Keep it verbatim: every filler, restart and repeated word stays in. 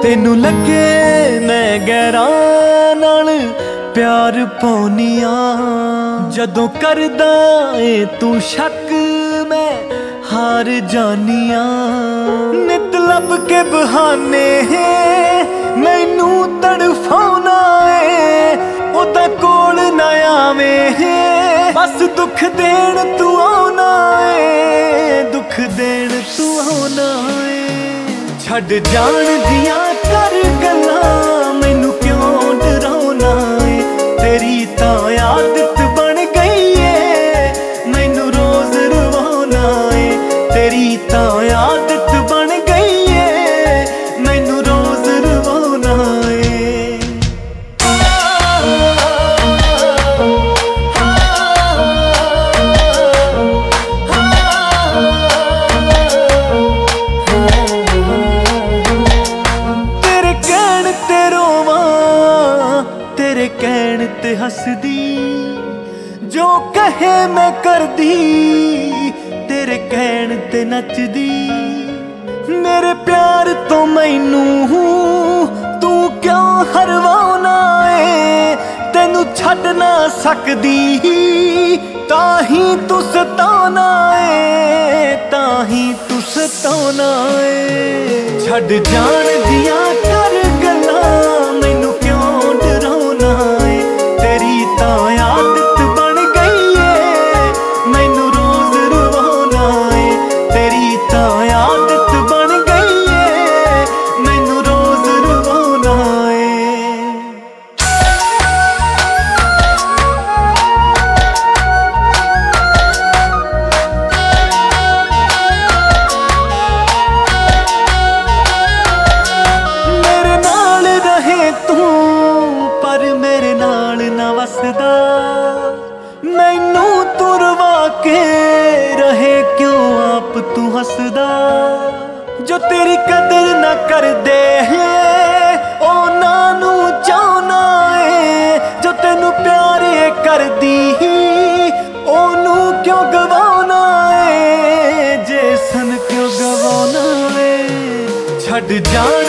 तेनू लगे मैं गैरां नाल प्यार पाउनिया, जदों करदा ए तू शक मैं हार जानिया। नित लब के बहाने मैनू तड़फाउना ए, ओदा कोल ना आवें बस दुख देण तू आउना ए, दुख देण तू आउना ए। छड्ड जाण दियां कर गल्लां मैनू क्यों डराउना ए, तेरी तां आदत बन गई ए मैनू रोज रवाउना ए, तेरी तां आदत बन गई ए मैनू रोज रवाउना ए। तेरे कहण ते रोवां, तेरे कहण ते हसदी, जो कहे मैं करदी, तेरे कहण ते नचदी। मेरे प्यार तो मैनू तू क्यों हरवाउना ए, तेनू छड्ड ना सकदी ताही तू सताउना ए, ताही तू सताउना ए। छड्ड जाण दियां कर गल्लां मैनू क्यों डराउना ए, तेरी तां आदत बन गई ए मैनू रोज रवाउना ए, तेरी तां आदत बन गई ए मैनू रोज रवाउना ए। मेरे नाल रहे तू पर मेरे नाल ना वसदा, मैनू तुरवा के रहे क्यों आप तू हसदा। जो तेरी कदर ना कर दे उन्हां नू चाहुना ए, जो तेनू प्यार कर दी ओनू क्यों गवाउना ए, जे सन क्यों गवाउना ए। छड्ड जा